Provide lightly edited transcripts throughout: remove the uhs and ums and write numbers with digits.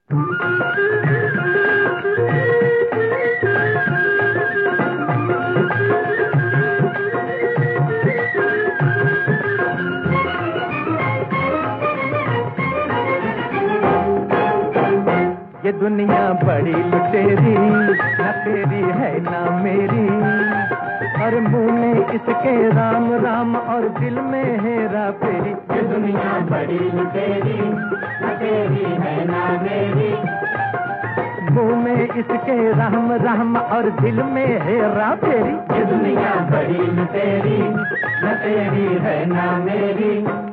ये दुनिया बड़ी लुटेरी, न तेरी है ना मेरी, और मुंह में इसके राम राम और दिल में हेरा फेरी। ये दुनिया बड़ी लुटेरी, न तेरी है ना मेरी, मुंह में इसके राम राम और दिल में हेरा फेरी। ये दुनिया बड़ी लुटेरी, न तेरी है ना मेरी।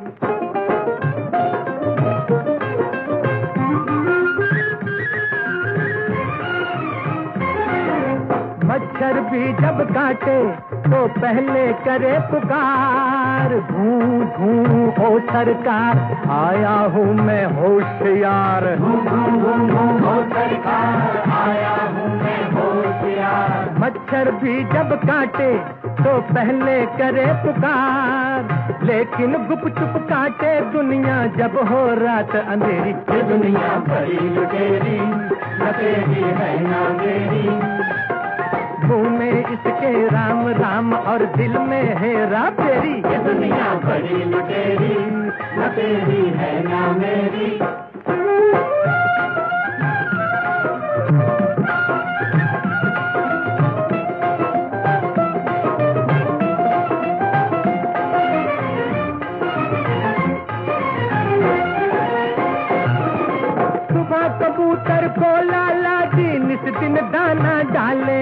मच्छर भी जब काटे तो पहले करे पुकार, धूं धूं ओ सरकार, आया हूँ मैं होशियार। धूं धूं ओ सरकार, आया हूँ मैं होशियार। मच्छर भी जब काटे तो पहले करे पुकार, लेकिन गुप चुप काटे दुनिया जब हो रात अंधेरी। ये दुनिया बड़ी लुटेरी, न तेरी है ना मेरी, मुंह में इसके राम राम और दिल में हेरा फेरी। ये दुनिया बड़ी लुटेरी, न तेरी है ना मेरी। सुबह कबूतर को लाला जी निस दिन दाना डाले,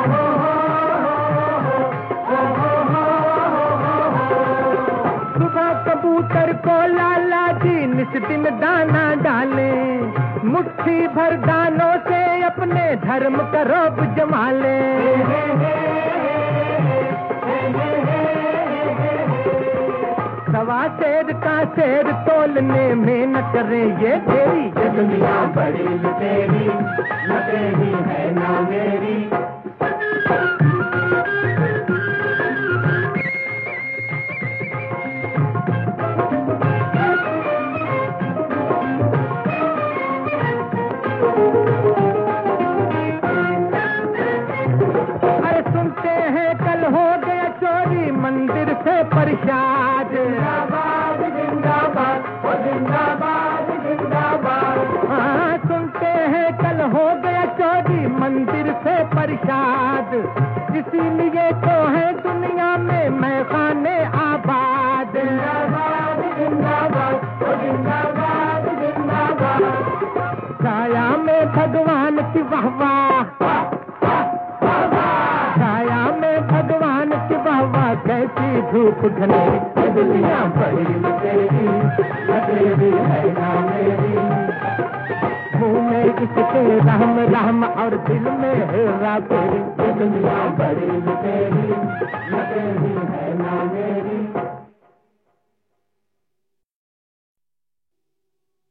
सुबह कबूतर को लाला जी निस दिन दाना डाले, मुट्ठी भर दानों से अपने धर्म का रोब जमा ले। सवा शेर का शेर तोलने में न करे ये देरी। ये दुनिया बड़ी लुटेरी, न तेरी है ना मेरी। अरे सुनते हैं कल हो गया चोरी मंदिर से प्रसाद, जिंदाबाद जिंदाबाद, ओ जिंदाबाद जिंदाबाद। हाँ सुनते हैं कल हो गया चोरी मंदिर से प्रसाद, इसीलिए तो है दुनिया में मैखाने आबाद। जिंदाबाद जिंदाबाद, ओ जिंदाबाद जिंदाबाद। छाया में भगवान की वाहवाह, छाया में भगवान की वाहवाह, कैसी धूप घनेरी। ये दुनिया बड़ी लुटेरी, न तेरी है ना मेरी, मुंह में इसके राम राम और दिल में हेरा फेरी। ये दुनिया बड़ी लुटेरी, न तेरी है